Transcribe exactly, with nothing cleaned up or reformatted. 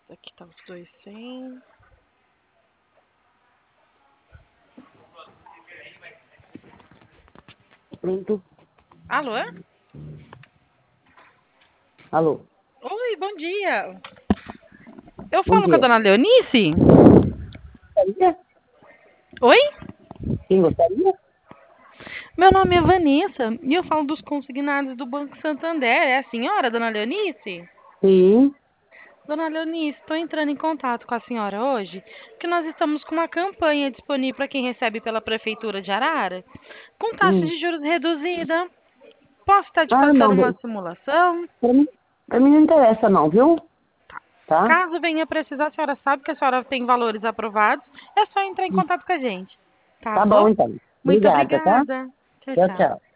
Aqui tá os dois cem. Pronto. Alô? Alô. Oi, bom dia. Eu Bom falo com a dia. dona Leonice? Gostaria? Oi? Quem gostaria? Meu nome é Vanessa e eu falo dos consignados do Banco Santander. É a senhora, dona Leonice? Sim. Dona Leonice, estou entrando em contato com a senhora hoje, porque nós estamos com uma campanha disponível para quem recebe pela Prefeitura de Arara, com taxa Hum. de juros reduzida. Posso estar te Ah, passando não. uma simulação? Pra mim, pra mim não interessa não, viu? Tá? Caso venha precisar, a senhora sabe que a senhora tem valores aprovados, é só entrar em contato com a gente. Tá Tá bom, bom? então. Muito Obrigada, tá? obrigada. Tchau, Tchau, tchau. tchau.